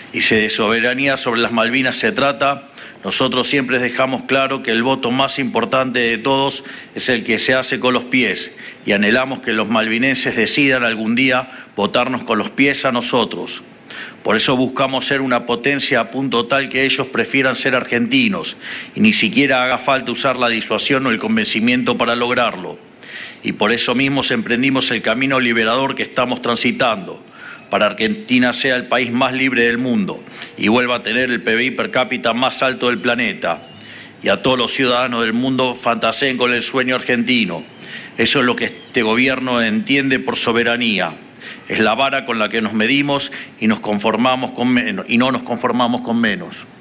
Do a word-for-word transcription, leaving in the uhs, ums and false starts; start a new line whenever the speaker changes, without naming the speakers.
Y si de soberanía sobre las Malvinas se trata, nosotros siempre dejamos claro que el voto más importante de todos es el que se hace con los pies, y anhelamos que los malvinenses decidan algún día votarnos con los pies a nosotros. Por eso buscamos ser una potencia a punto tal que ellos prefieran ser argentinos y ni siquiera haga falta usar la disuasión o el convencimiento para lograrlo. Y por eso mismo emprendimos el camino liberador que estamos transitando, para que Argentina sea el país más libre del mundo y vuelva a tener el P B I per cápita más alto del planeta. Y a todos los ciudadanos del mundo fantaseen con el sueño argentino. Eso es lo que este gobierno entiende por soberanía. Es la vara con la que nos medimos y nos conformamos con menos, y no nos conformamos con menos.